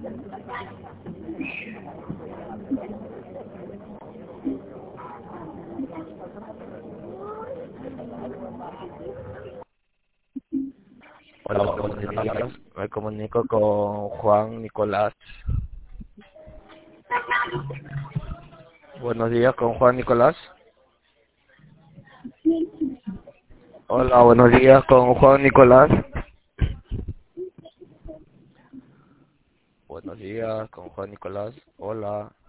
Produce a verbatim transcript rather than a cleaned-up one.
Hola, buenos días. Me comunico con Juan Nicolás. Buenos días, con Juan Nicolás. Hola, buenos días, con Juan Nicolás. Buenos días, con Juan Nicolás. Hola.